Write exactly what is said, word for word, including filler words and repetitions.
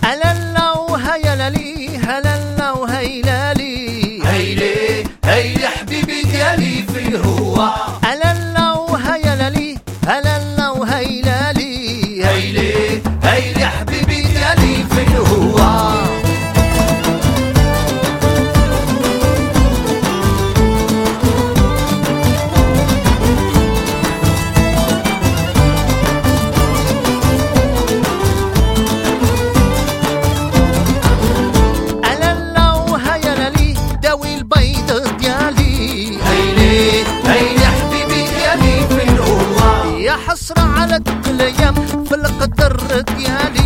هلا وهيا لي هلا وهيلا لي هيلي هيلي حبيبي ديالي في الهوا هلا وهيا لي هلا وهيلا لي هيلي هيلي حبيبي ديالي في الهوا حسرة على كل يوم في القدر ديالي